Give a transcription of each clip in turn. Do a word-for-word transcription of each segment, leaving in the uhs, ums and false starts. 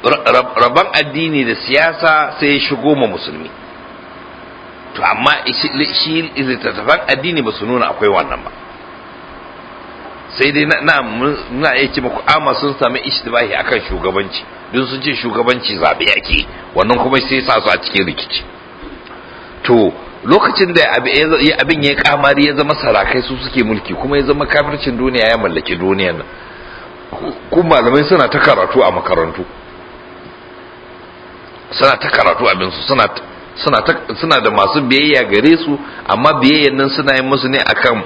rabon addini da siyasa sai ya shigo ma musulmi. To amma shi littattafan addini ba su nuna akwai wannan ba, sai dai na na iya ce muku amma sun sami ishtibahi akan shugabanci, don sun ce shugabanci zabe yake, wannan kuma sai sa su a cikin rikici. To lokacin da abin ya kamari ya zama sarakai su suke mulki, kuma ya zama kafircin duniya ya mallaki duniyar nan, kuma malamai suna ta karatu a makarantu, suna ta karatu abinsu, suna suna suna da masu biyayya gare su, amma biyayyan nan suna yin musu ne akan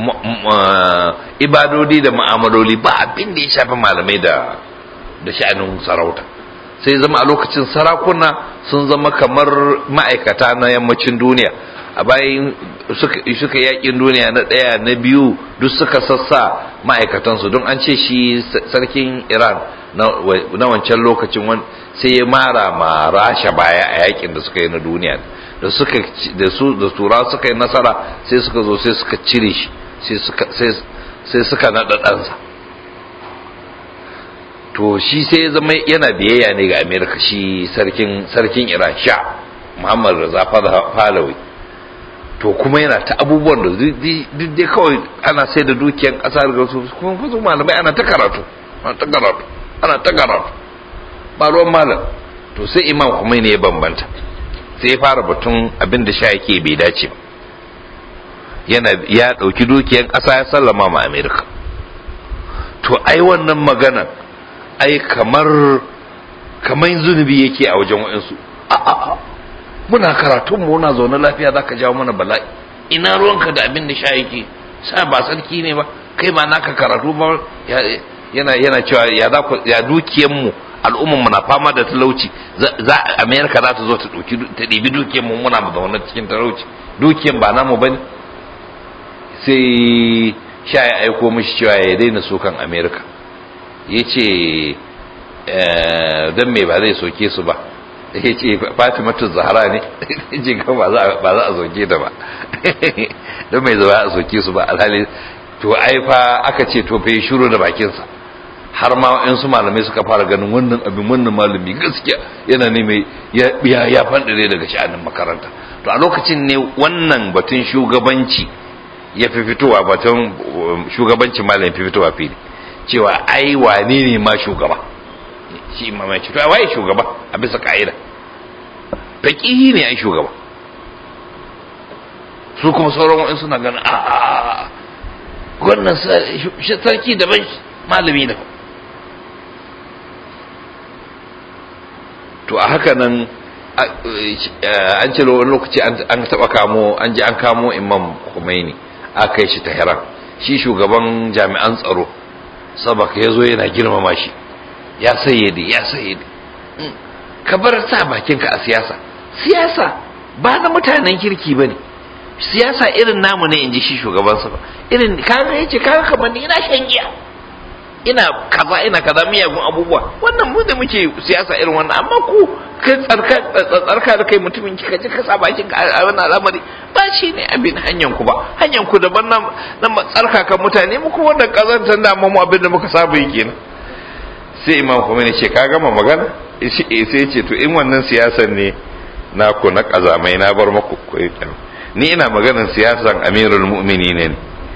ibadodi da mu'amaloli, ba abin da ya shafi malamai da da sha'anin sarauta. Sai zama a lokacin sarakuna sun zama kamar ma'aikata na yammacin duniya. A bayan suka yakin duniya na ɗaya na biyu duk suka sassa ma'aikatansu, don an ce shi sarkin Iran na wancan lokacin sai ya mara ma Rasha baya a yakin da suka yi na duniya, da suka da su da tura suka yi nasara, sai suka zo sai suka cire shi, sai suka sai suka nada ɗansa. To shi sai ya zama yana biyayya ne ga Amerika, shi sarkin sarkin Iran sha Muhammad Reza Pahlavi. To kuma yana ta abubuwan da duk dai kawai ana sai da dukiyan ƙasa da su, kuma fasu malamai ana ta karatu ana ta karatu ana ta karatu ba ruwan malam. To sai Imam Khomeini ya bambanta, sai ya fara batun abin da sha yake bai dace ba, yana ya ɗauki dukiyan ƙasa ya sallama ma Amerika. To ai wannan magana ai kamar kamar zunubi yake a wajen wa'insu. a a muna karatun mu muna zaune lafiya zaka jawo mana bala'i, ina ruwanka da abin da sha yake, sa ba sarki ne ba kai, ba naka karatu ba. yana yana cewa ya za ku ya dukiyan mu, al'umman mu na fama da talauci, za America za ta zo ta dauki ta dibi dukiyan mu, muna zaune cikin talauci, dukiyan ba namu bane. Sai sha ya aiko mishi cewa ya daina sokan America, yace eh dan me ba zai soke su ba, yace Fatimatu Zahra ne jin kan ba za ba za a soke ta ba dan me za a soke su ba alhali. To ai fa aka ce to fa shiru da bakin sa, har ma in su malamai suka fara ganin wannan abin wannan malami gaskiya yana ne mai ya ya fandare daga sha'anin makaranta. To a lokacin ne wannan batun shugabanci ya fi fitowa, batun shugabancin malami fi fitowa fili, cewa ai wane ne ma shugaba, shi imamai ce to ai waye shugaba a bisa ka'ida, faqihi ne ai shugaba. Su kuma sauran wa'in suna ganin a a wannan sarki daban malami daban. To a haka nan an ce wani lokaci an taba kamo, an ji an kamo Imam Khomeini aka kai shi Tehran, shi shugaban jami'an tsaro sabaka ya zo yana girmama shi, ya sayyade ya sayyade. Ka bar sa bakinka a siyasa, siyasa ba na mutanen kirki bane, siyasa irin namu ne, inji shi shugabansa ba irin kaga yace kaga kamar ni ina shan giya, ina kaza ina kaza miyagun abubuwa, wannan mu da muke siyasa irin wannan, amma ku kai tsarka tsarka da kai mutumin ki kaje ka sa bakin ka a wannan al'amari ba shi ne abin hanyan ku ba, hanyan ku daban nan nan tsarka kan mutane, mu kuma wannan kazantan da mu abin da muka saba yi kenan. Sai Imam Khomeini ce ka gama magana, sai ya ce to in wannan siyasar ne na ku na kazamai na bar maku koyi, ni ina maganar siyasan Amirul Mu'minin ne.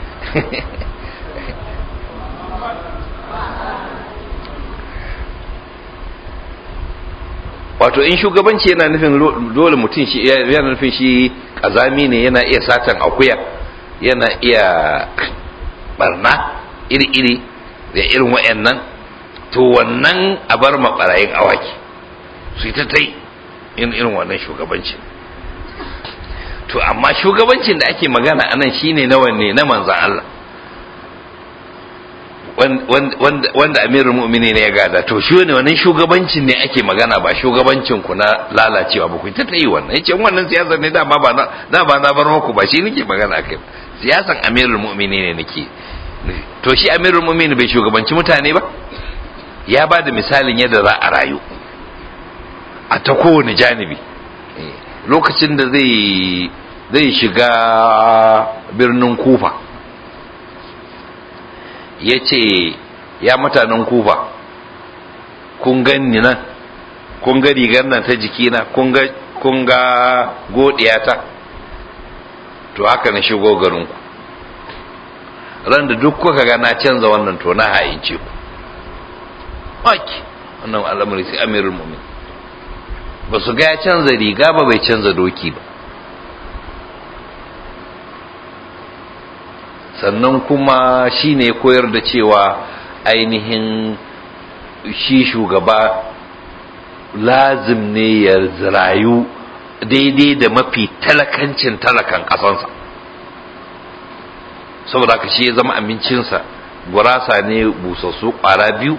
Wato in shugabanci yana nufin dole mutum shi yana nufin shi kazami ne, yana iya satan akuya, yana iya barna iri-iri da irin wayannan, to wannan a bar ma barayin awaki su ta tai in irin wannan shugabanci. To amma shugabancin da ake magana anan shine na wanne, na manzon Allah wanda wanda Amirul Mu'minin ne ya gada. To shi ne wannan shugabancin ne ake magana, ba shugabancin ku na lalacewa ba ku ta tayi wannan. Yace wannan siyasar ne dama ba na da ba na bar muku, ba shi nake magana akai, siyasan Amirul Mu'minin ne nake. To shi Amirul Mu'minin bai shugabanci mutane ba, ya ba da misalin yadda za a rayu a ta kowane janibi. Lokacin da zai zai shiga birnin Kufa, ya ce ya mutanen Kufa kun ganni nan kun ga rigar nan ta jikina, kun ga kun ga godiyata, to haka na shigo garinku. Ran da duk kuka ga na canza wannan to na haince ku. Maki wannan al'amari sai amirul mu'min ba su ga ya canza riga ba, bai canza doki ba. Sannan kuma shi ne koyar da cewa ainihin shi shugaba lazim ne ya rayu daidai da mafi talakancin talakan ƙasansa, saboda haka shi ya zama amincinsa gurasa ne busassu ƙwara biyu,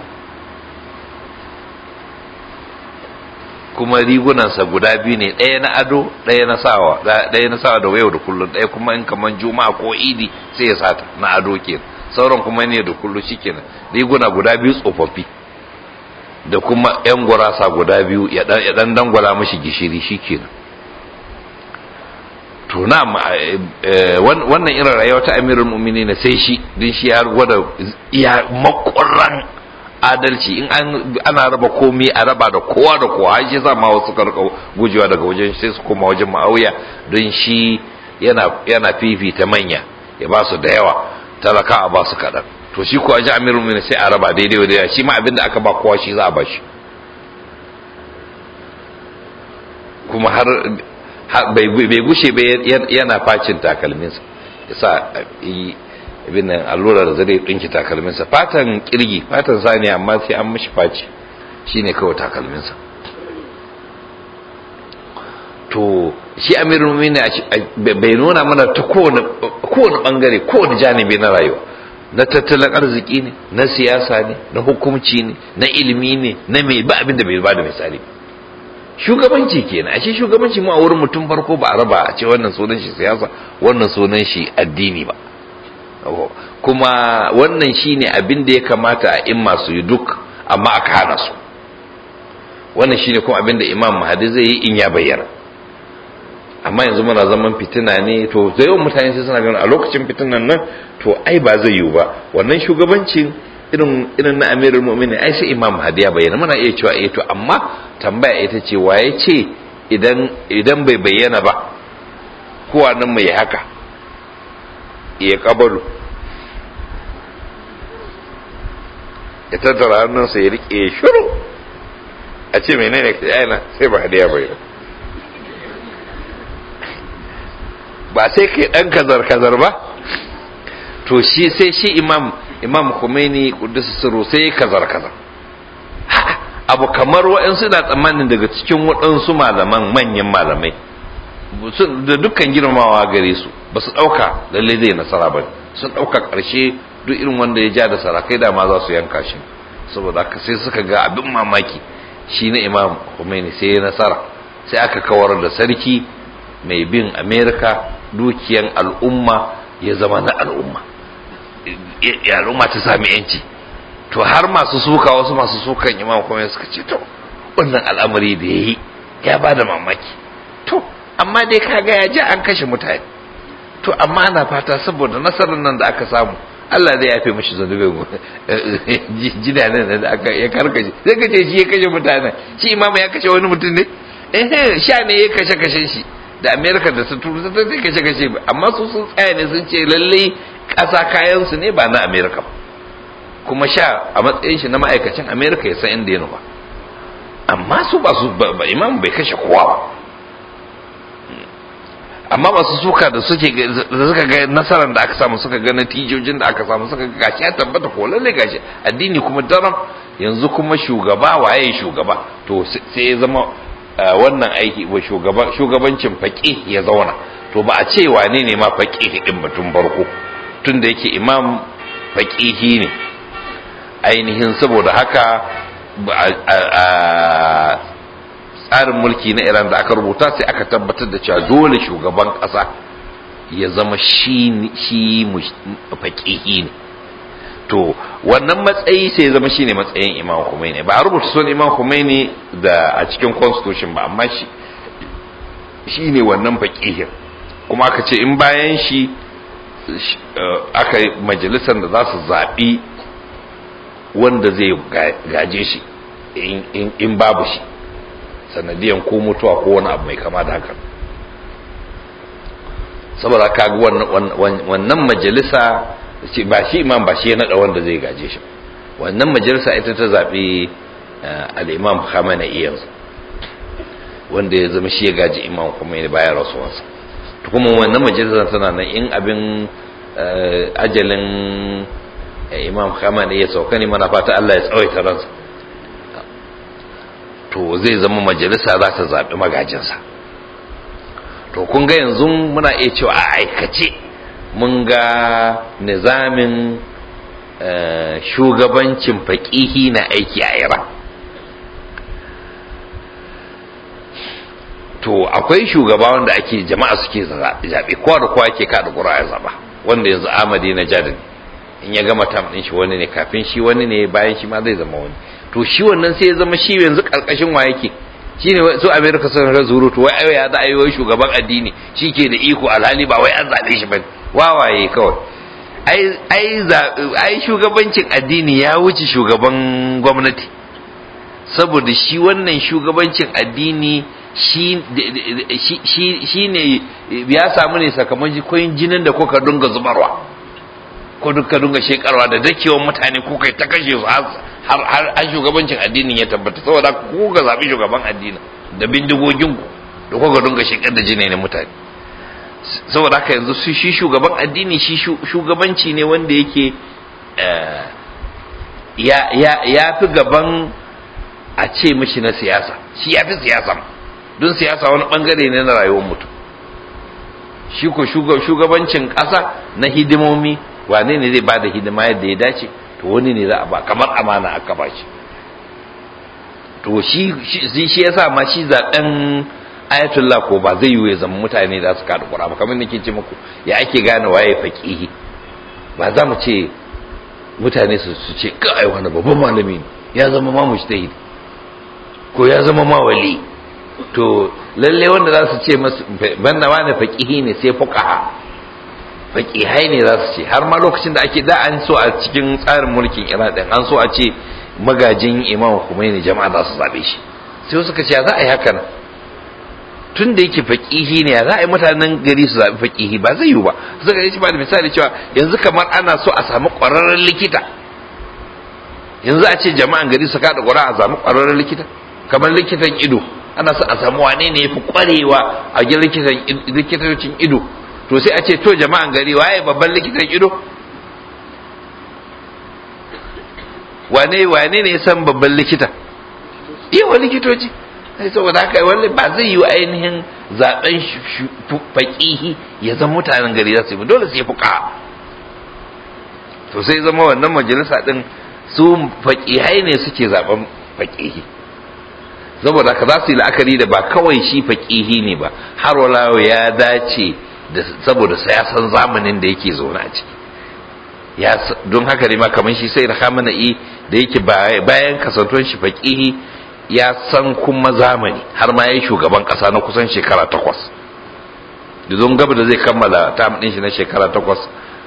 kuma rigunansa guda biyu ne, ɗaya na ado ɗaya na sawa ɗaya na sawa da yau da kullum, ɗaya kuma in kaman juma'a ko idi sai ya sata na ado kenan, sauran kuma ne da kullum shikenan. Riguna guda biyu tsofaffi da kuma yan gurasa guda biyu ya dan dangwala mashi gishiri shikenan. To na wannan irin rayuwa ta amirul mu'minin sai shi din shi ya gwada iya makwaran adalci. In ana raba komai a raba da kowa da kowa, har shi sa ma wasu karka gujewa daga wajen sai su koma wajen Muawiya, don shi yana yana fifita manya ya ba su da yawa, talaka a ba su kaɗan. To shi ko aji amirul mu'minin sai a raba daidai wa daidai, shi ma abinda aka ba kowa shi za a ba shi. Kuma har bai gushe ba yana facin takalminsa, yasa ibn nan allura da zai dinki takalminsa, fatan kirgi fatan saniya, amma sai an mishi faci shine kawai takalminsa. To shi amirul mu'minin bai nuna mana ta kowane kowane bangare kowane janibi na rayuwa, na tattalin arziki ne, na siyasa ne, na hukumci ne, na ilimi ne, na mai ba abin da bai ba da misali. Shugabanci kenan, ashe shugabanci mu a wurin mutum farko ba a raba a ce wannan sunan shi siyasa wannan sunan shi addini ba. Kuma wannan shine abin da ya kamata a imma su yi duk, amma aka hana su. Wannan shine kuma abin da Imam Mahdi zai yi in ya bayyana. Amma yanzu muna zaman fitina ne, to da yawan mutane sai suna ganin a lokacin fitinan nan to ai ba zai yiwu ba. Wannan shugabancin irin irin na amirul mu'minin ai sai Imam Mahdi ya bayyana, muna iya cewa eh to amma tambaya ita ce waye ce idan idan bai bayyana ba kowa nan mai haka ya kabalu ya tattara hannunsa ya rike shiru a ce menene ka yana sai ba hadiya bayyana, ba sai kai dan kazar kazar ba. To shi sai shi imam imam Khomeini kuddus sirru sai kazar kazar abu kamar waɗansu na tsammanin daga cikin waɗansu malaman manyan malamai da dukkan girmamawa gare su ba su ɗauka lalle zai nasara ba, sun ɗauka ƙarshe duk irin wanda ya ja da sarakai da ma za su yanka shi, saboda haka sai suka ga abin mamaki shi na imam Khomeini sai ya nasara, sai aka kawar da sarki mai bin Amerika, dukiyan al'umma ya zama na al'umma, al'umma ta sami yanci. To har masu suka wasu masu sukan imam kuma suka ce to wannan al'amari da yayi ya bada mamaki, to amma dai kaga ya ji an kashe mutane, to amma ana fata saboda nasarar nan da aka samu Allah zai yafe mishi zanubin jidanen da aka ya karkace, sai ka ce shi ya kashe mutane, shi imam ya kashe wani mutum ne, eh sha ne ya kashe kashe shi da America da su turu ta sai kashe kashe, amma su sun tsaya ne sun ce lalle ƙasa kayan su ne ba na America ba, kuma sha a matsayin shi na ma'aikacin America ya san inda ya nufa, amma su ba su ba imam bai kashe kowa ba. Amma masu suka da suke da suka ga nasarar da aka samu, suka ga natijojin da aka samu, suka ga gashi ya tabbata ko lalle gashi addini kuma daram, yanzu kuma shugaba waye shugaba, to sai ya zama wannan aiki wa shugaba shugabancin faqih ya zauna, to ba a ce wane ne ma faqih din batun barko, tunda yake imam faqihi ne ainihin. Saboda haka a tsarin mulki na Iran da aka rubuta sai aka tabbatar da cewa dole shugaban kasa ya zama shi shi faqihi ne. To wannan matsayi sai ya zama shine matsayin Imam Khomeini, ba a rubuta sunan Imam Khomeini da a cikin constitution ba, amma shi shine wannan faqihin. Kuma aka ce in bayan shi aka yi majalisar da za su zaɓi wanda zai gaje shi in babu shi, sanadiyan ko mutuwa ko wani abu mai kama da haka. Saboda kaga wannan wannan majalisa ba shi imam ba shi ya nada wanda zai gaje shi, wannan majalisa ita ta zabi al-imam Khamenei yanzu, wanda ya zama shi ya gaji imam Khomeini bayan rasuwarsa. to kuma wannan majalisa tana nan, in abin ajalin imam Khamenei ya sauka ne, mana fata Allah ya tsawaita ransa, to zai zama majalisa za ta zabi magajinsa. to kun ga yanzu muna iya cewa a aikace mun ga nizamin shugabancin faƙihi na aiki a Iran. to akwai shugaba wanda ake jama'a suke zaɓe, kowa da kowa ke kaɗa ƙura ya zaɓa, wanda yanzu Ahmadi na Jadin in ya gama tam ɗin shi wani ne, kafin shi wani ne, bayan shi ma zai zama wani. to shi wannan sai ya zama shi yanzu ƙarƙashin wa yake, shi ne su Amerika sun razuru, to wai ya za a yi wai shugaban addini shi ke da iko, alhali ba wai an zaɓe shi ba, wawaye kawai. ai shugabancin addini ya wuce shugaban gwamnati, saboda shi wannan shugabancin addini shi ne ya samu ne sakamakon jinin da kuka dunga zubarwa, ko duka dunga shekarwa da dakewan mutane ko kai ta kashe su har har shugabancin addinin ya tabbata, saboda ku ga zabi shugaban addini da bindigogin ku da kuka dunga shekar da jini ne mutane. saboda haka yanzu shi shugaban addini shi shugabanci ne wanda yake ya ya ya fi gaban a ce mishi na siyasa, shi ya fi siyasa, don siyasa wani bangare ne na rayuwar mutum. shi ko shugabancin ƙasa na hidimomi, wane ne zai bada hidima yadda ya dace, to wani ne za a ba, kamar amana aka ba shi. to shi shi yasa ma shi zaben ayatullah ko ba zai yiwu ya zama mutane da su kada ƙura ba, kamar nake ce muku ya ake gane waye faqihi. ba za mu ce mutane su ce ka ai wani babban malami ne ya zama ma mujtahid ko ya zama ma wali, to lalle wanda za su ce masu banda wani faqihi ne sai fuqaha, faqihai ne za su ce. har ma lokacin da ake da an so a cikin tsarin mulkin Iran din an so a ce magajin Imam Khomeini jama'a za su zabe shi, sai suka ce za a yi haka nan tun da yake faqihi ne za a yi mutanen gari su zabi faqihi, ba zai yiwu ba. suka yi ba da misali cewa yanzu kamar ana so a samu ƙwararren likita, yanzu a ce jama'an gari su kada ƙura a samu ƙwararren likita, kamar likitan ido ana so a samu wane ne yafi ƙwarewa a ga likitan likitocin ido, to sai a ce to jama'an gari waye babban likitan ido, wane wane ne ya san babban likita, yawa likitoci. sai saboda haka wallahi ba zai yi ainihin zaben faqihi ya zama mutanen gari za su yi, dole sai fuka. to sai zama wannan majalisa din su faqihai ne suke zaben faqihi, saboda haka za su yi la'akari da ba kawai shi faqihi ne ba, har wala ya dace da saboda siyasan zamanin da yake zaune a ciki. ya don haka ne ma kamar shi sai da Khamenei da yake bayan kasantuwar shi faqihi ya san kuma zamani, har ma yayi shugaban kasa na kusan shekara takwas. don gaba da zai kammala tam din shi na shekara takwas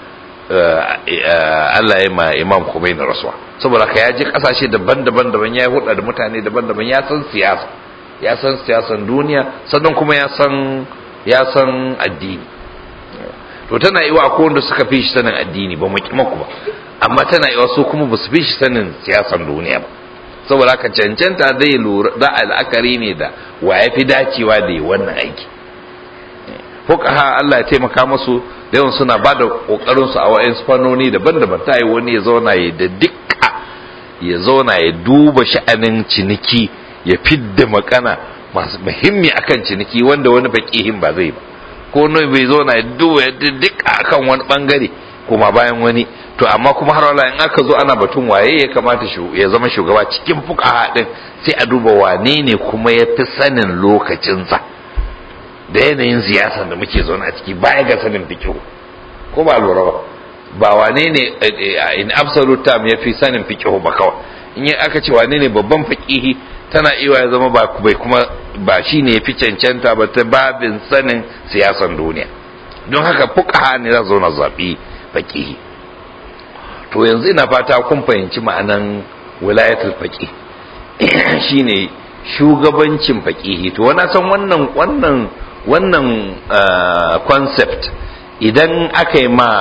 Allah ya ma Imam Khomeini rasuwa, saboda ka ya je kasashe daban-daban daban, ya hulɗa da mutane daban-daban, ya san siyasa, ya san siyasan duniya, sannan kuma ya san ya san addini. to tana iwa akwai wanda suka fi shi sanin addini ba mu maku ba, amma tana iwa su kuma ba su fi shi sanin siyasan duniya ba, saboda haka cancanta zai lura da al'akari ne da wa ya fi dacewa da yi wannan aiki. fuqaha Allah ya taimaka musu da yawan suna ba da kokarin su a wayan fannoni daban-daban. ta yi wani ya zauna ya da dukka ya zauna ya duba sha'anin ciniki, ya fidda makana masu muhimmi akan ciniki wanda wani faqihin ba zai ba, ko noi bai zauna ya duba ya dukka akan wani bangare kuma bayan wani. to amma kuma har wala in aka zo ana batun waye ya kamata ya zama shugaba cikin fuqaha din, sai a duba wane ne kuma ya fi sanin lokacinsa da yanayin siyasa da muke zaune a ciki, baya ga sanin fiqh. ko ba lura ba ba wane ne in absolute term ya fi sanin fiqh ba kawai. in aka ce wane ne babban faqihi, tana iya ya zama ba bai kuma ba shine ya fi cancanta ba ta babin sanin siyasan duniya. don haka fuqaha ne za su zauna zabi faqihi. to yanzu ina fata kun fahimci ma'anan wilayatul faqih shine shugabancin faqihi. To wani san wannan wannan wannan concept idan aka yi ma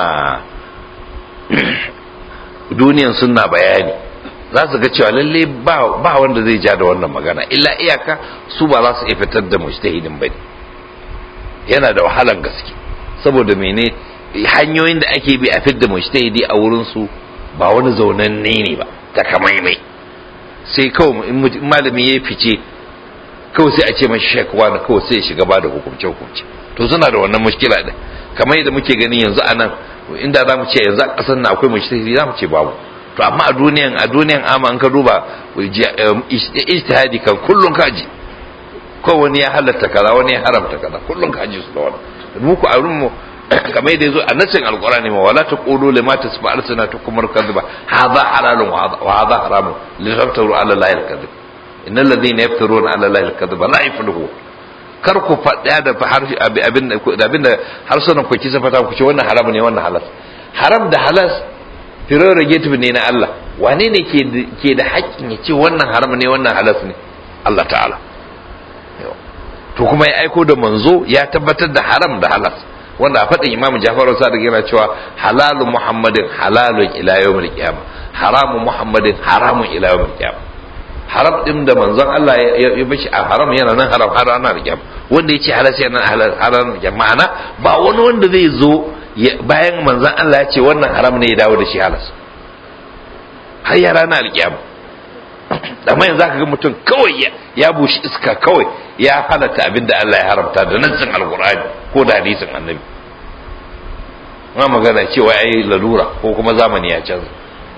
duniyan sunna bayani za su ga cewa lalle ba ba wanda zai ja da wannan magana, illa iyaka su ba za su iya fitar da mujtahidin bane. Yana da wahalar gaske saboda mene hanyoyin da ake bi a fitar da mujtahidi a wurin su ba wani zaunanne ne ba takamaimai, sai kawai in malami ya fice kawai sai a ce mashi shekwa na kawai sai ya shiga ba da hukumce hukumce. To suna da wannan mushkila din, kamar yadda muke gani yanzu a nan, inda za mu ce yanzu a ƙasar na akwai mujtahidi za mu ce babu. To amma a duniyan a duniyan amma an ka duba ijtihadi kan kullun kaji, ko wani ya halatta kaza wani ya haramta kaza kullun kaji su da wannan. Mu ku a wurin mu kamar yadda yazo a nasin alqur'ani ma wala taqulu lima tasfa alsanatukum kadhiba hadha halalun wa hadha haramun li taftaru ala allahi alkadhib innal ladhina yaftaruna ala allahi alkadhiba la yuflihun. Kar ku faɗa da harshe abin da abin da harsunan ku kisa fata ku ce wannan haram ne wannan halal. Haram da halal prerogative ne na Allah. Wane ne ke ke da haƙƙin ya ce wannan haram ne wannan halal ne? Allah ta'ala. To kuma ya aiko da manzo ya tabbatar da haram da halal, wanda a faɗin Imam Ja'far Sadiq yana cewa halalu Muhammadin halalun ila yawmil qiyamah, haramu Muhammadin haramun ila yawmil qiyamah. Haram din da manzon Allah ya bashi a haram yana nan haram har ranar kiyama, wanda yace halal sai nan halal har ranar kiyama. Ma'ana ba wani wanda zai zo bayan manzon Allah ya ce wannan haram ne ya dawo da shi halal har ya ranar kiyama. Amma yanzu aka ga mutum kawai ya bushi iska kawai ya halatta abinda Allah ya haramta da nassin alqur'ani ko da hadisin annabi. Ma magana cewa ai lalura ko kuma zamani ya canza,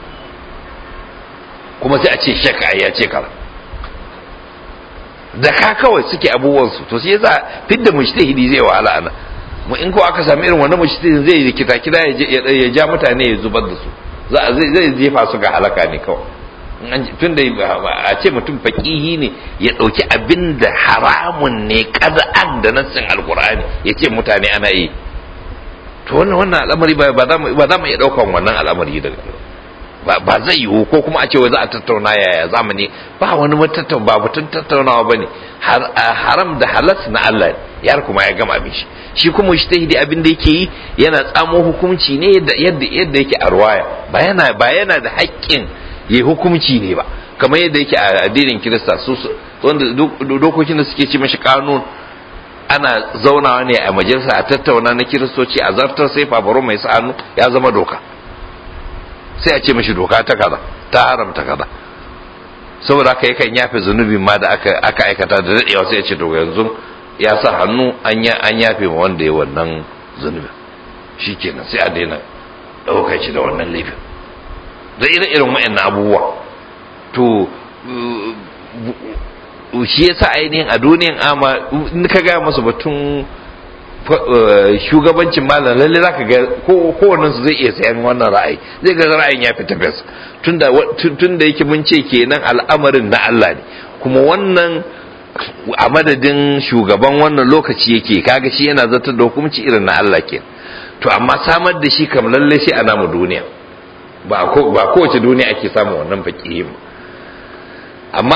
kuma sai a ce shakka ya ce kaza da ka kawai suke abubuwan su. To sai yasa fidda mujtahidi zai wahala ana mu, in ko aka sami irin wannan mujtahidin zai rikita kida ya ja mutane ya zubar da su, za zai jefa su ga halaka ne kawai. Tun da a ce mutum faqihi ne ya dauki abin da haramun ne qad'an da nassin alqur'ani ya ce mutane ana yi, to wannan wannan al'amari ba za mu ba za mu iya daukan wannan al'amari daga ba zai yiwu. Ko kuma a ce wai za a tattauna yaya zamani, ba wani tattauna ba batun tattaunawa bane. Haram da halas na Allah yar kuma ya gama abin shi. Shi kuma mujtahidi abin da yake yi yana tsamo hukunci ne yadda yadda yake a ruwaya, ba yana ba yana da haƙƙin yayi hukunci ne ba kamar yadda yake a addinin Kirista su wanda dokokin da suke ci mashi kanun. Ana zaunawa ne a majalisa a tattauna na Kiristoci a zartar sai fafaro mai sa hannu ya zama doka, sai a ce mashi doka ta kaza ta haramta kaza. Saboda haka yakan yafe zunubin ma da aka aka aikata da dadewa, sai ya ce to yanzu ya sa hannu an ya an yafe ma wanda ya wannan zunubin, shikenan sai a daina daukar shi da wannan laifin da irin irin wayannan abubuwa. To shi yasa ainihin a duniyan ama in ka ga masu batun shugabancin malam lalle zaka ga ko kowannen su zai iya sayan wannan ra'ayi, zai ga ra'ayin ya fita fes tunda tunda yake mun ce kenan al'amarin na Allah ne, kuma wannan a madadin shugaban wannan lokaci yake, kaga shi yana zartar da hukunci irin na Allah ke. To amma samar da shi kam lalle shi a namu duniya ba ko ba kowace duniya ake samun wannan fakihin, amma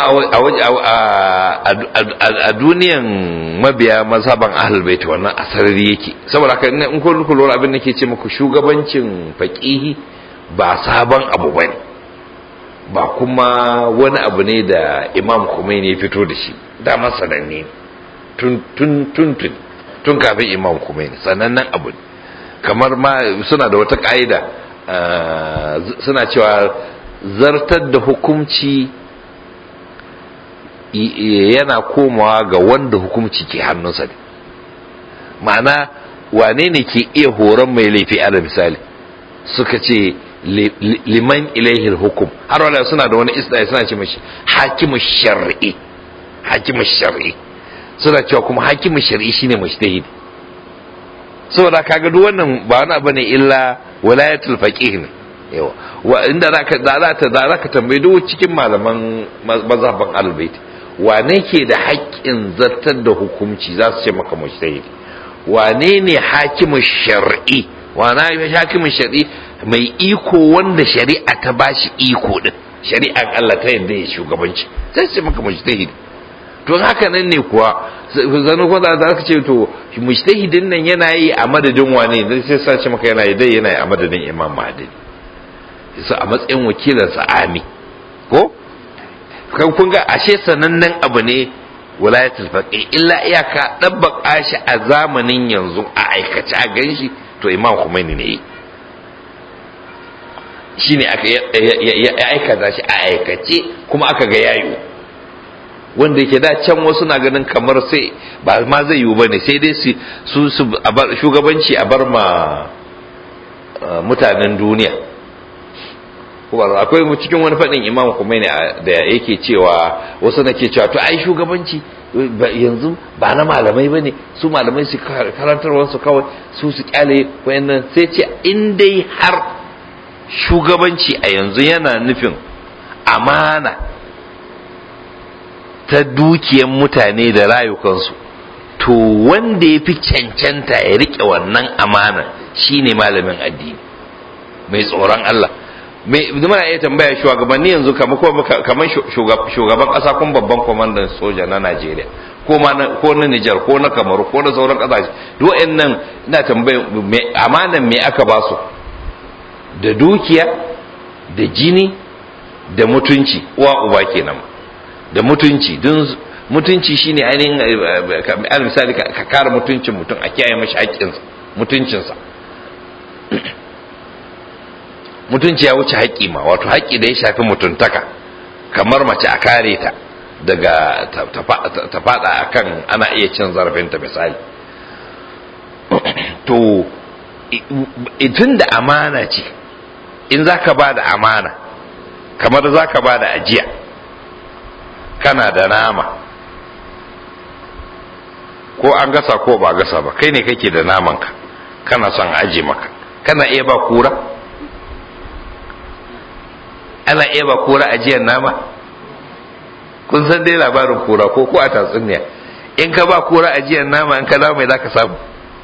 a duniyan mabiya mazhaban ahlul bait wannan asarari yake. Saboda haka in kun lura abin da ke ce muku shugabancin faqihi ba sabon abu bane, ba kuma wani abu ne da Imam Khomeini ya fito da shi, da masananne tun tun tun tun kafin Imam Khomeini sanannen abu. Kamar ma suna da wata ka'ida suna cewa zartar da hukunci yana komawa ga wanda hukunci ke hannunsa ne. Ma'ana wane ne ke iya horon mai laifi? Ala misali suka ce liman ilaihi hukum, har wala suna da wani isna suna ce mashi hakimu shar'i, hakimu shar'i suna cewa kuma hakimu shar'i shine mujtahid. saboda kaga duk wannan ba wani abu ne illa walayatul faqih ne. yawa wa inda zaka da zaka da zaka tambaye duk cikin malaman mazhaban al-bait wane ke da haƙƙin zartar da hukunci, za su ce maka mujtahid. wane ne hakimu shar'i? wana hakimu shar'i mai iko wanda shari'a ta bashi iko din, shari'ar Allah ta yadda ya shugabanci, sai su ce maka mujtahid. to haka nan ne kuwa zanu ko za ka ce to mujtahidin nan yana yi a madadin wane ne sai sace maka yana yi dai yana yi a madadin Imam Mahdi sai a matsayin wakilan sa ami ko kan kun ga ashe sanannen abu ne wilayatul faqih illa iyaka dabbaka shi a zamanin yanzu a aikace a ganshi to Imam Khomeini ne shine aka ya aikata shi a aikace kuma aka ga yayo wanda yake da can wasu na ganin kamar sai ba ma zai yiwu bane sai dai su su shugabanci a bar ma mutanen duniya kuma akwai mu cikin wani fadin Imam Khomeini da yake cewa wasu nake cewa to ai shugabanci yanzu ba na malamai bane su malamai su karantarwar su kawai su su kyale wayannan sai ce in dai har shugabanci a yanzu yana nufin amana ta dukiyar mutane da rayukansu to wanda ya fi cancanta ya rike wannan amana shine malamin addini mai tsoron Allah mai muna iya tambaya shugabanni yanzu kamar kamar shugaban kasa kun babban kwamandan soja na Najeriya ko ma ko na Niger ko na Kamaru ko na sauran kasashe duk wayannan ina tambaya amanan me aka ba su da dukiya da jini da mutunci uwa uba kenan da mutunci don mutunci shine ainihin al misali ka kare mutuncin mutum a kiyaye mashi haƙƙinsa mutuncinsa mutunci ya wuce haƙƙi ma wato haƙƙi da ya shafi mutuntaka kamar mace a kare ta daga ta fada akan ana iya cin zarafinta misali to tun da amana ce in zaka ba da amana kamar zaka ba da ajiya kana da nama ko an gasa ko ba gasa ba kai ne kake da namanka kana son aje maka kana iya ba kura ana iya ba kura ajiyar nama kun san dai labarin kura ko ko a tatsuniya in ka ba kura ajiyar nama in ka dawo mai zaka samu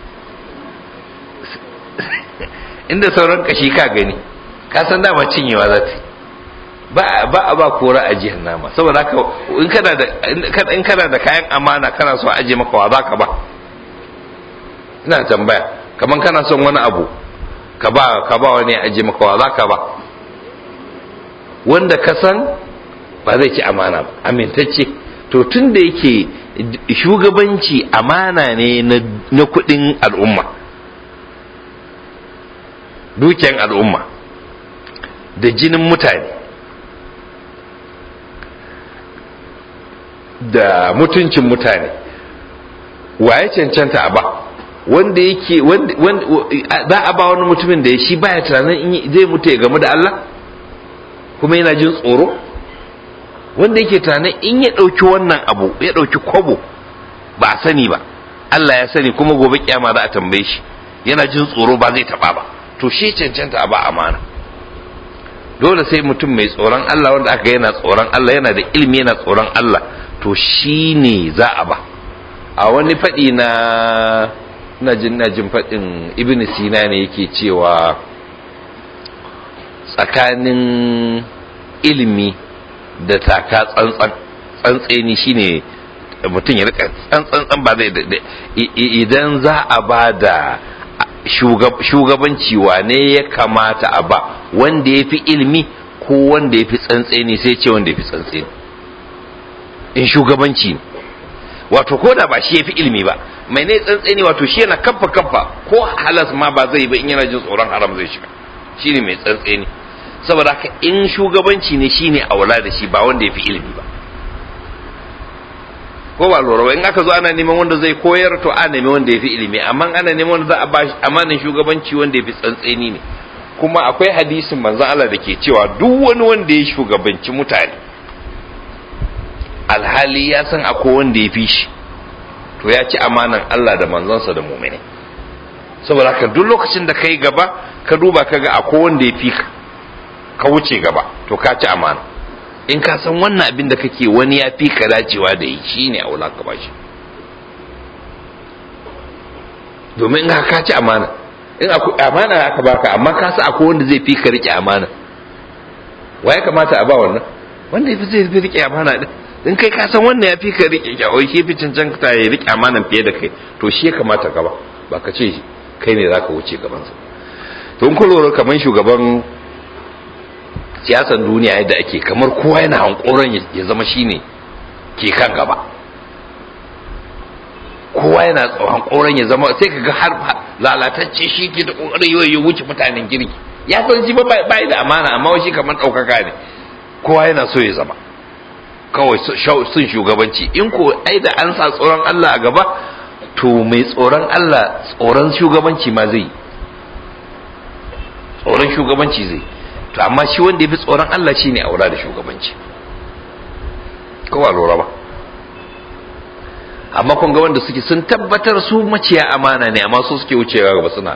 inda sauran kashi ka gani ka san dama cinyewa za ta ba ba a ba kora ajiyar nama saboda haka in kana da in kana da kayan amana kana so aje maka wa zaka ba ina tambaya kaman kana son wani abu ka ba ka ba wani aje maka wa zaka ba wanda ka san ba zai ci amana ba amintacce to tunda yake shugabanci amana ne na kudin al'umma dukiyan al'umma da jinin mutane da mutuncin mutane waye cancanta a ba wanda yake za a ba wani mutumin da shi baya tunanin zai mutu ya gamu da Allah kuma yana jin tsoro wanda yake tunanin in ya ɗauki wannan abu ya ɗauki kwabo ba a sani ba Allah ya sani kuma gobe kiyama za a tambaye shi yana jin tsoro ba zai taba ba to shi cancanta a ba amana dole sai mutum mai tsoron Allah wanda aka yana tsoron Allah yana da ilimi yana tsoron Allah to shi ne za a ba a wani faɗi na na jin na jin faɗin ibn sina ne yake cewa tsakanin ilimi da taka tsantsan tsantseni shine mutum ya rika tsantsan ba zai idan za a ba da shugabanci wane ya kamata a ba wanda ya fi ilimi ko wanda ya fi tsantseni sai ce wanda ya fi tsantseni in shugabanci wato ko da ba shi ya fi ilimi ba mai ne tsantseni wato shi yana kafa kafa ko halas ma ba zai ba in yana jin tsoron haram zai shiga shine mai tsantseni saboda haka in shugabanci ne shine aula da shi ba wanda ya fi ilimi ba ko ba lura in aka zo ana neman wanda zai koyar to a nemi wanda ya fi ilimi amma ana neman wanda za a ba amanin shugabanci wanda ya fi tsantseni ne kuma akwai hadisin manzon Allah da ke cewa duk wani wanda ya shugabanci mutane alhali ya san akwai wanda ya fi shi to ya ci amanan Allah da manzonsa da mu'mini saboda haka duk lokacin da kai gaba ka duba kaga akwai wanda ya fi ka ka wuce gaba to ka ci amana in ka san wannan abin da kake wani ya fi ka dacewa da yi shine aula ka bashi domin in ka ci amana in akwai amana aka baka amma ka san akwai wanda zai fi ka rike amana waye kamata a ba wannan wanda yafi zai rike amana din in kai ka san wannan ya fi ka rike kyawai shi fi cancanta ya rike amanan fiye da kai to shi ya kamata ka ba ba ka ce kai ne zaka wuce gabansa. to in ku lura kamar shugaban siyasan duniya yadda ake kamar kowa yana hankoron ya zama shine ke kan gaba, kowa yana hankoron ya zama, sai kaga har lalatacce shi ke da kokarin ya wuce mutanen kirki, ya san shi ba bai da amana amma shi kamar daukaka ne, kowa yana so ya zama kawai sun shugabanci. in ko ai da an sa tsoron Allah a gaba to mai tsoron Allah tsoron shugabanci ma zai tsoron shugabanci zai to amma shi wanda ya fi tsoron Allah shine aura da shugabanci, kowa lura ba. amma kun ga wanda suke sun tabbatar su maciya amana ne amma su suke wucewa gaba suna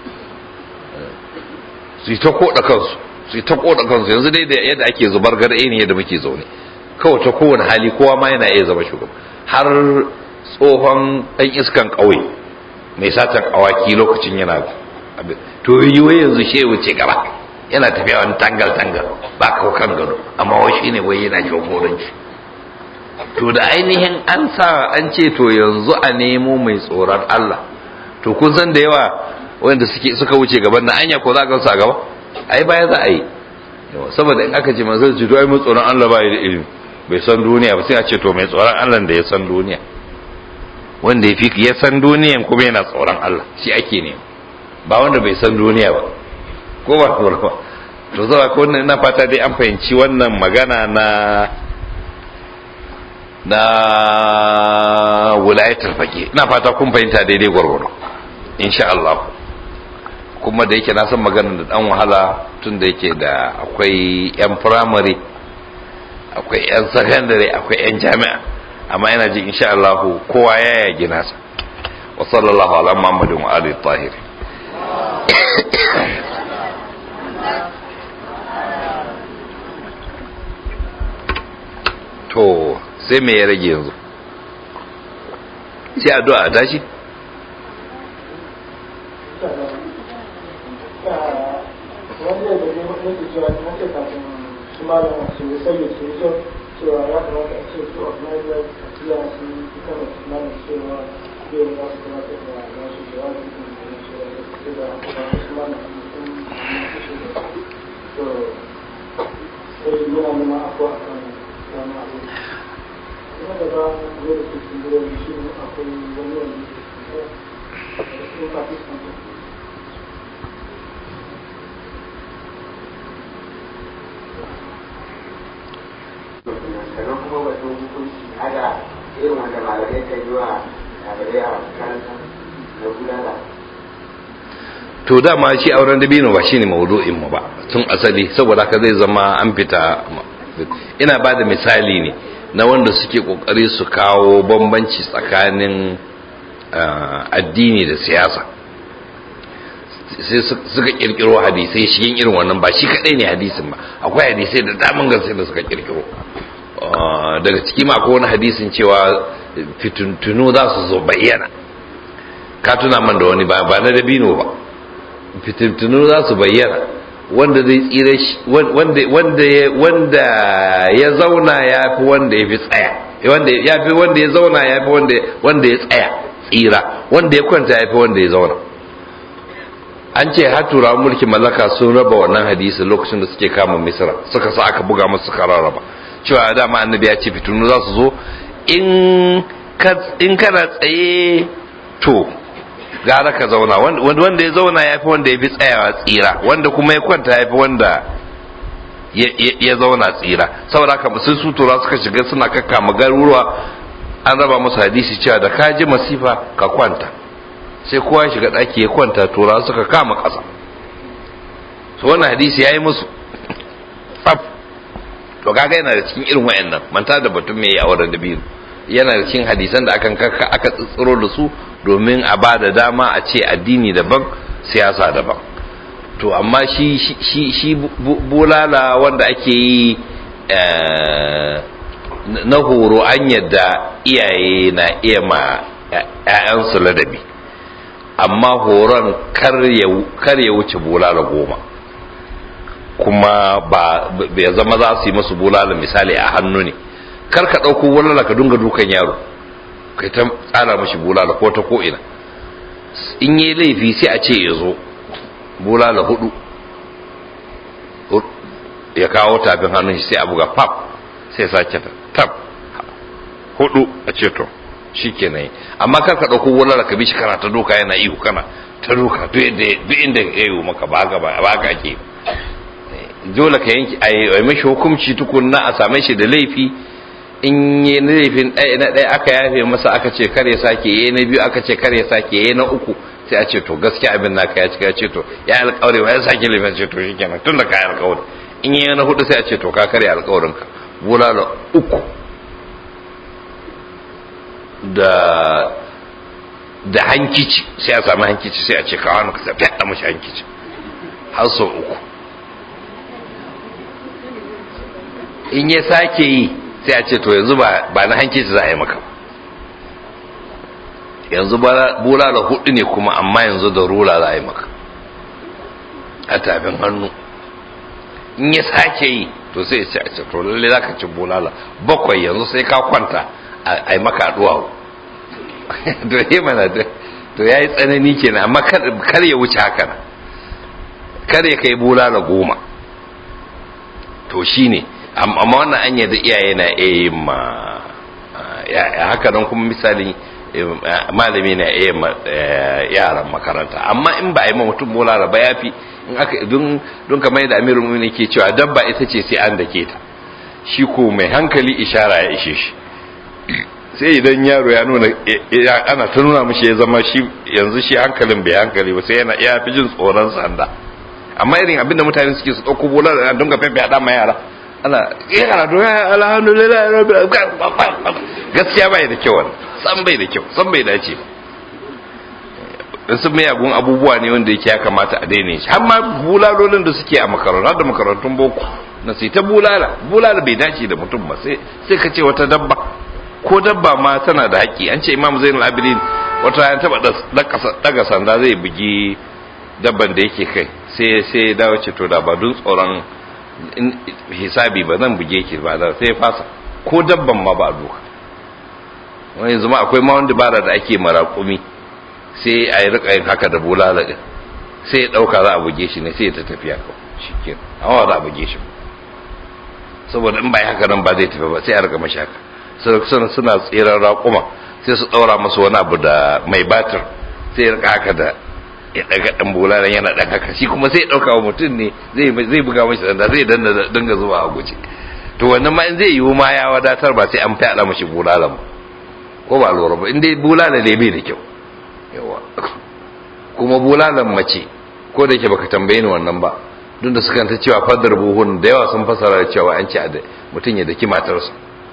su yi ta koda kansu su yi ta koda kansu yanzu dai da yadda ake zubar garɗe ne yadda muke zaune kawai ta kowane hali kowa ma yana iya zama shugaba. har tsohon ɗan iskan ƙauye mai satan awaki lokacin yana abin to yi wai yanzu shi wuce gaba yana tafiya wani tangal tangal ba kawo kan gado amma wai shi ne wai yana jagoranci. to da ainihin an sa an ce to yanzu a nemo mai tsoron Allah, to kun san da yawa wanda suke suka wuce gaban nan anya ko za ka sa gaba ai baya za a yi saboda in aka ce manzo ji to ai mai tsoron Allah ba da ilimi bai san duniya ba sai a ce to mai tsoron Allah da ya san duniya, wanda ya fi ya san duniyan kuma yana tsoron Allah shi ake ne ba wanda bai san duniya ba ko ba ko ba. to zuwa ko wannan ina fata dai an fahimci wannan magana na na wulayatul faqih, ina fata kun fahimta daidai gwargwado insha Allah. kuma da yake na san magana da dan wahala tun da yake da akwai yan primary akwai yan secondary akwai yan jami'a, amma ina ji insha Allah kowa ya yage nasa. wa sallallahu ala muhammadin wa alihi tahir. to sai me ya rage yanzu sai addu'a ta shi to dama shi auren dabino ba shine maudu'in mu ba tun asali, saboda haka zai zama an fita. ina ba da misali ne na wanda suke kokari su kawo bambanci tsakanin addini da siyasa, sai suka kirkiro hadisai shi yin irin wannan. ba shi kadai ne hadisin ba, akwai hadisai da daman gaske da suka kirkiro. daga ciki ma akwai wani hadisin cewa fituntunu za su zo bayyana, ka tuna man da wani ba na dabino ba, fituntunu za su bayyana wanda zai tsire shi wanda wanda wanda ya zauna ya fi wanda ya fi tsaya, wanda ya fi wanda ya zauna ya fi wanda wanda ya tsaya tsira, wanda ya kwanta ya fi wanda ya zauna. an ce har turawan mulkin mallaka sun raba wannan hadisi lokacin da suke kama Misra, suka sa aka buga musu kararraba cewa dama annabi ya ce fitunu za su zo in in kana tsaye to gara ka zauna, wanda ya zauna ya fi wanda ya fi tsayawa tsira, wanda kuma ya kwanta ya fi wanda ya zauna tsira. saboda haka sai su tura suka shiga suna kakkama garuruwa, an raba musu hadisi cewa da ka ji masifa ka kwanta, sai kowa ya shiga ɗaki ya kwanta, tura suka kama ƙasa. so wannan hadisi ya yi musu tsaf. to kaga yana da cikin irin wayannan, manta da batun mai auren da biyu, yana da cikin hadisan da akan kakka aka tsitsiro da su domin a ba da dama a ce addini daban siyasa daban. to amma shi shi shi bulala wanda ake yi na horo, an yadda iyaye na iya ma ƴaƴansu ladabi, amma horon kar ya wuce bulala goma, kuma ba ya zama za su yi masu bulala misali a hannu ne, kar ka ɗauko bulala ka dunga dukan yaro kai ta tsara mashi bulala ko ta ko ina. In yi laifi sai a ce ya zo bulala hudu ya kawo tafin hannun shi sai a buga pap sai sake tab hudu a ce to shi kenan. Amma kar ka ɗauko bulala ka bi shi kana ta doka yana ihu kana ta doka duk inda ya yi maka ba ga ba ga ake dole ka yanki a yi mashi hukunci tukunna a same shi da laifi. In yi laifin ɗaya na ɗaya aka yafe masa aka ce kar ya sake, yi na biyu aka ce kar ya sake, yi na uku sai a ce to gaskiya abin naka ya cika, ya ce to ya alƙawari ba ya sake laifin, ce to shikenan tun da ka yi alƙawari. In yi na hudu sai a ce to ka karya alƙawarin ka, bulala uku da da hankici sai a sami hankici sai a ce ka wani ka sai fyaɗa mashi hankici har sau uku. In ya sake yi sai a ce to yanzu ba na hankici za a yi maka, yanzu bulala hudu ne kuma amma yanzu da rula za a yi maka a tafin hannu. In ya sake yi to sai ya ce a ce to lalle za ka ci bulala bakwai yanzu sai ka kwanta a yi maka duwawu. to yi mana to ya yi tsanani kenan, amma kar ya wuce haka na, kar ya kai bulala goma. to shine amma wannan an yadda iyaye na iya yin ma haka nan, kuma misali malami na iya yaran makaranta. Amma in ba a yi ma mutum bulala ba ya fi, in aka don don kamar yadda Amirul Mu'minin ke cewa dabba ita ce sai an dake ta, shi ko mai hankali ishara ya ishe shi. Sai idan yaro ya nuna ana ta nuna mishi ya zama shi yanzu shi hankalin bai hankali ba, sai yana ya fi jin tsoron sanda. Amma irin abinda mutane suke su ɗauko bulala a dunga fefe a ma yara ana iya karatu ya alhamdulillah gaskiya bai da kyau, san bai da kyau, san bai dace. Sun mayagun abubuwa ne wanda yake ya kamata a daina shi. Har ma bulalolin da suke a makarantu da makarantun boko na sai ta bulala bulala bai dace da mutum ba, sai sai ka ce wata dabba, ko dabba ma tana da haƙƙi. An ce Imam Zainul Abidin wata ya taba daga sanda zai bugi dabban da yake kai, sai sai ya dawo ce to da ba dun tsoron hisabi ba zan buge ki ba, da sai ya fasa. Ko dabban ma ba duka. Wani zama akwai ma wanda bara da ake maraƙumi, sai a yi rika yin haka da bulala din, sai ya dauka za a buge shi ne sai ya ta tafiya kawai shikenan, amma za a buge shi saboda in ba yi haka nan ba zai tafi ba, sai a rika mashi haka. Suna suna tseren raƙuma sai su daura masa wani abu da mai batir, sai ya rika haka da ya daga dan bulala yana dan haka, shi kuma sai ya dauka wa mutum ne zai zai buga mashi sanda, zai danna dinga zuwa a guje. To wannan ma in zai yiwu ma ya wadatar, ba sai an fada mashi bulala ba, ko ba lura ba, in dai bulala ne bai da kyau. Yawa kuma bulalan mace, ko da yake baka tambaye ni wannan ba, duk da sukan ta cewa fadar buhun da yawa sun fasara da cewa an ce a mutum ya daki matarsa.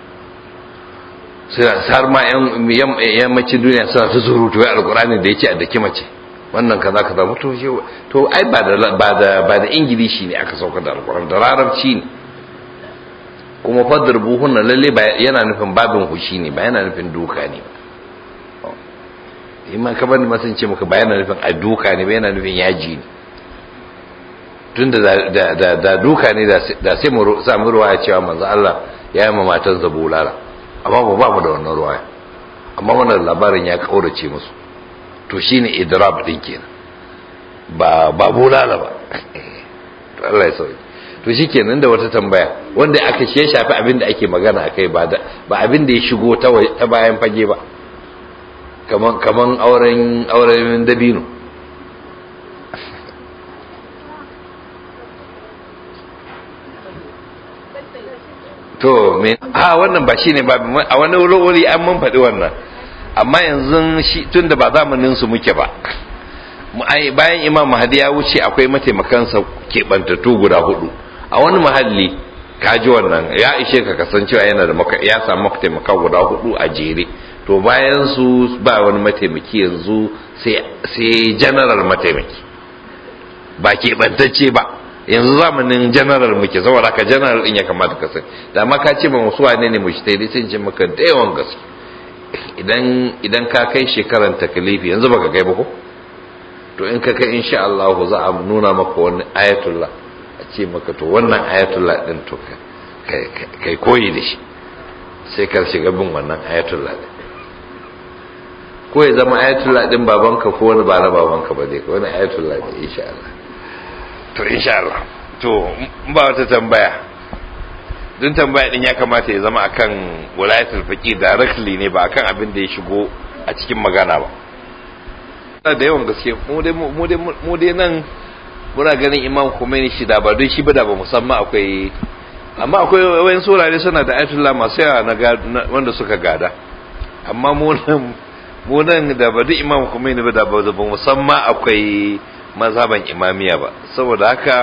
Sai har ma yan yammacin duniya suna ta surutu wai alqur'ani da yake a daki mace wannan kaza kaza mutum shi to ai ba da ba da ba da ingilishi ne aka sauka da alqur'ani, da larabci ne. kuma fadar buhun nan lalle ba yana nufin babin hushi ne, ba yana nufin duka ne ba. Imma ka bani masan ce maka ba yana nufin a duka ne ba, yana nufin yaji ne. Tunda da da da duka ne da sai mu samu ruwaya cewa manzo Allah ya yi ma matan zabulala, amma ba ba mu da wannan ruwaya. Amma wannan labarin ya kaurace musu, to shine idrab din kenan, ba ba bulala ba. To Allah ya sauke. To shikenan da wata tambaya wanda aka ce shafi abin da ake magana akai, ba da ba abin da ya shigo ta ta bayan fage ba, kaman kaman auren auren dabino. To me a wannan ba shine ba, a wani wuri an mun faɗi wannan, amma yanzu shi tunda ba zamanin su muke ba, bayan Imam Mahdi ya wuce akwai mataimakansa keɓantattu guda hudu a wani mahalli. Kaji wannan ya ishe ka kasancewa yana da maka ya samu mataimaka guda hudu a jere. To bayan su ba wani mataimaki yanzu sai sai general mataimaki, ba keɓantacce ba. Yanzu zamanin general muke, saboda ka general din ya kamata ka sani. Da ma ka ce ba musu wane ne mujtahidi, sai ce maka da yawan gaske. Idan idan ka kai shekaran taklifi, yanzu baka kai ba ko? To in ka kai insha Allah za a nuna maka wani ayatullah, a ce maka to wannan ayatullah din to kai kai koyi da shi, sai ka shiga bin wannan ayatullah din, ko ya zama ayatullah din babanka ko wani ba na babanka ba dai wani ayatullah ne insha Allah. To insha Allah to ba wata tambaya, dun tambaya din ya kamata ya zama akan wilayatul faqih directly ne, ba akan abin da ya shigo a cikin magana ba. Da yawan gaske mu dai mu dai mu dai nan muna ganin Imam Khomeini shi da ba don shi ba da ba musamman akwai, amma akwai wayan surare suna da ayatullah masu yawa na wanda suka gada, amma mu nan mu nan da ba duk Imam Khomeini ba da ba musamman akwai mazhaban imamiya ba. Saboda haka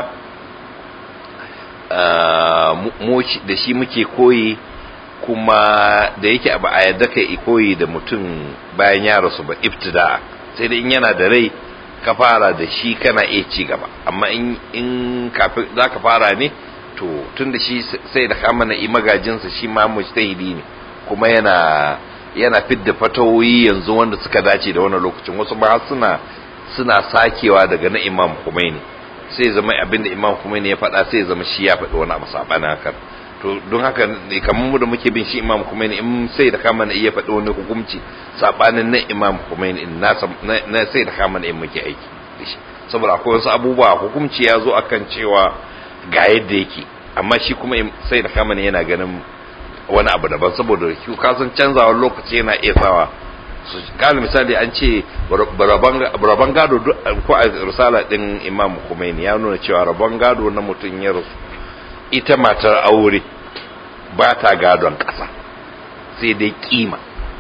mu da shi muke koyi, kuma da yake ba a yadda kai koyi da mutum bayan ya rasu ba ibtida, sai da in yana da rai ka fara da shi kana iya ci gaba, amma in in kafin zaka fara ne to tun da shi sai da kama na magajinsa shi ma mujtahidi ne, kuma yana yana fidda fatawoyi yanzu wanda suka dace da wannan lokacin, wasu ba suna suna sakewa daga na Imam Khomeini, sai zama abinda Imam Khomeini ya faɗa sai zama shi ya faɗi wani abu sabanin haka. To don haka ne kamar mu da muke bin shi Imam Khomeini, in sai da kama na iya faɗi wani hukunci sabanin na Imam Khomeini in na sai da kama na in muke aiki da shi, saboda akwai wasu abubuwa hukunci ya zo akan cewa ga yadda yake, amma shi kuma sai da kama yana ganin wani abu daban, saboda kasan canzawar lokaci yana iya sawa su kala. Misali an ce rabon gado ko a risala din Imam Khomeini ya nuna cewa rabon gado na mutum ya rasu, ita matar aure ba ta gadon ƙasa sai dai kima,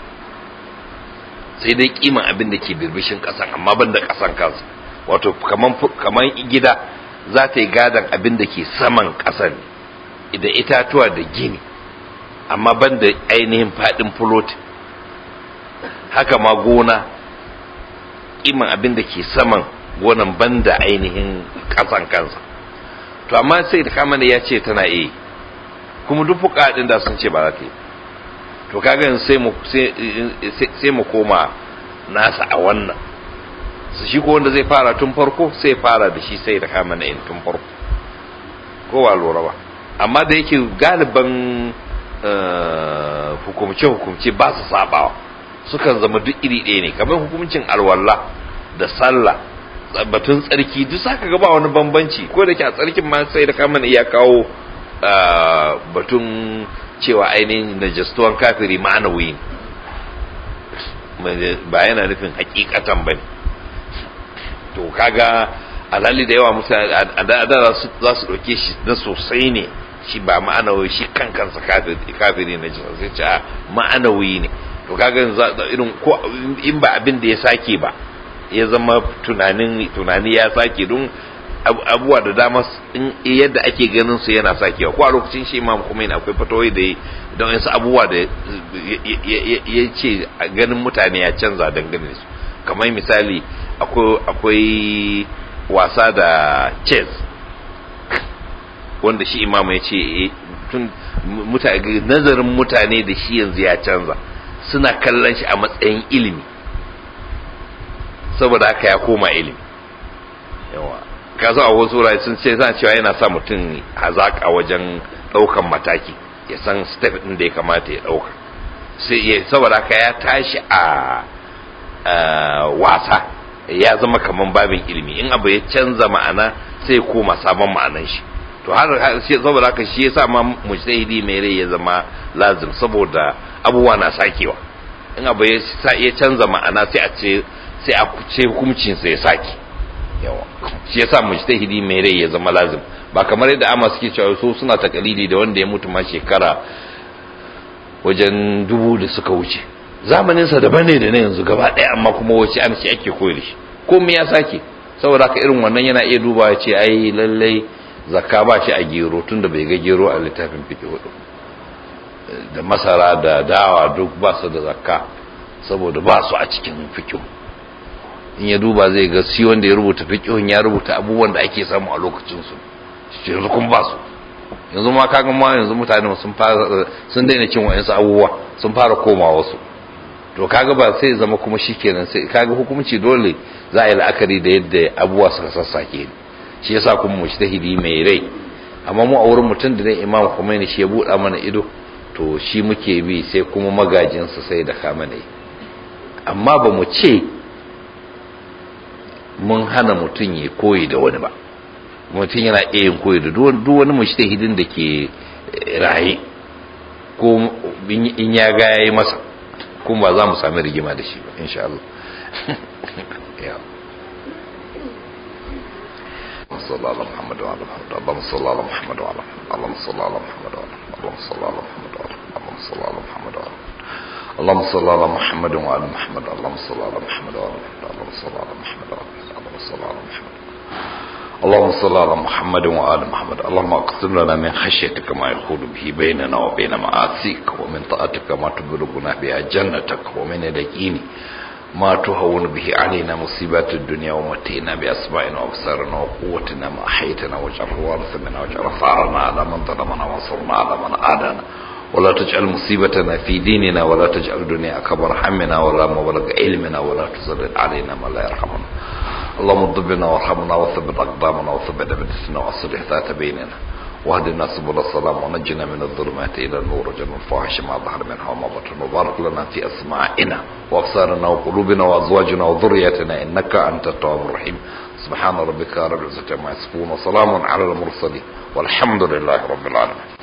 sai dai kiman abin da ke birbishin ƙasan, amma ban da ƙasan kansa. Wato kaman kaman gida za ta yi gadon abin da ke saman ƙasan da itatuwa da gini, amma ban da ainihin faɗin fulot. Haka ma gona, kiman abin da ke saman gonan ban da ainihin ƙasan kansa. To amma sai da kamar ya ce tana iya, kuma duk fuqaɗin da sun ce ba za ta yi. To kaga sai mu sai mu koma nasa a wannan, su shi ko wanda zai fara tun farko sai fara da shi sai da kamar in tun farko, ko ba lura ba. Amma da yake galiban hukumce hukumce ba su sabawa, sukan zama duk iri ɗaya ne, kamar hukuncin alwala da sallah, batun tsarki duk saka ga ba wani bambanci, ko da ke a tsarkin ma sai da kamar iya kawo batun cewa ainihin najistuwan kafiri ma'anawi ba yana nufin hakikatan bane. To kaga alhali da yawa mutane a da za su ɗauke shi na sosai ne, shi ba ma'anawi, shi kan kansa kafiri na jisa sai ce ma'anawi ne. To kaga irin ko in ba abin da ya sake ba ya zama tunanin tunani ya sake, don abubuwa da dama in yadda ake ganin su yana sakewa. Ko a lokacin shi Imam Khomeini akwai fatawoyi da don wasu abubuwa da ya ce ganin mutane ya canza dangane su, kamar misali akwai wasa da chess wanda shi Imam ya ce tun nazarin mutane da shi yanzu ya canza, suna kallon shi a matsayin ilimi, saboda haka ya koma ilimi. Yawa kaza a wasu wurare sun ce zan cewa yana sa mutum hazaka wajen daukan mataki, ya san step din da ya kamata ya dauka, sai ya saboda haka ya tashi a wasa, ya zama kaman babin ilimi, in abu ya canza ma'ana sai ya koma sabon ma'anan shi. To har saboda haka shi yasa ma mujtahidi mai rai ya zama lazim, saboda abubuwa na sakewa. In abu ya canza ma'ana sai a ce sai a ce hukuncin sa ya sake. Yawa shi yasa mujtahidi mai rai ya zama lazim, ba kamar yadda amma suke cewa su suna takalidi da wanda ya mutu ma shekara wajen dubu da suka wuce, zamanin sa daban ne da na yanzu gaba ɗaya, amma kuma wace an shi ake koyi da shi, komai ya sake. Saboda haka irin wannan yana iya duba ya ce ai lallai zakka ba shi a gero, tunda bai ga gero a littafin fiqh hudu, da masara da dawa duk ba su da zakka saboda ba su a cikin fiqh. In ya duba zai ga shi wanda ya rubuta fiqhun ya rubuta abubuwan da ake samu a lokacin su, yanzu kun ba su. Yanzu ma kaga ma yanzu mutane sun fara sun daina cin wa'ansu abubuwa, sun fara koma wasu. To kaga ba sai zama kuma shikenan, sai kaga hukunci dole za a yi la'akari da yadda abubuwa suka sassake. Shi yasa kuma mujtahidi mai rai, amma mu a wurin mutum da dai Imam Khomeini shi ya buɗa mana ido, to shi muke bi, sai kuma magajinsa sai da Khamenei. Amma ba mu ce mun hana mutum ya koyi da wani ba, mutum yana iya yin koyi da duk wani mujtahidin da ke raye, ko in ya ga yayi masa, kuma ba za mu sami rigima da shi ba insha Allah. صلى الله على محمد وعلى محمد اللهم صل على محمد وعلى اللهم صل على محمد وعلى اللهم صل على محمد وعلى اللهم صل على محمد وعلى اللهم صل على محمد وعلى محمد اللهم صل على محمد وعلى اللهم صل على محمد وعلى اللهم صل على محمد اللهم صل على محمد وعلى محمد اللهم اقسم لنا من خشيتك ما يحول به بيننا وبين معاصيك ومن طاعتك ما تبلغنا بها جنتك ومن اليقين ما تهون به علينا مصيبات الدنيا ومتينا بأسمائنا وأبصارنا وقوتنا ما أحيتنا واجعل الوارث منا واجعل ثارنا على من ظلمنا وانصرنا على من عادانا ولا تجعل مصيبتنا في ديننا ولا تجعل الدنيا أكبر همنا ولا مبلغ علمنا ولا تسلط علينا من لا يرحمنا اللهم اضبنا وارحمنا وثبت أقدامنا وثبت أبدتنا وأصلح ذات بيننا واهدنا سبل السلام ونجنا من الظلمات إلى النور وجعلنا الفواحش ما ظهر منها وما بطن وبارك لنا في أسماعنا وأبصارنا وقلوبنا وأزواجنا وذريتنا إنك أنت التواب الرحيم سبحان ربك رب العزة عما يصفون وسلام على المرسلين والحمد لله رب العالمين.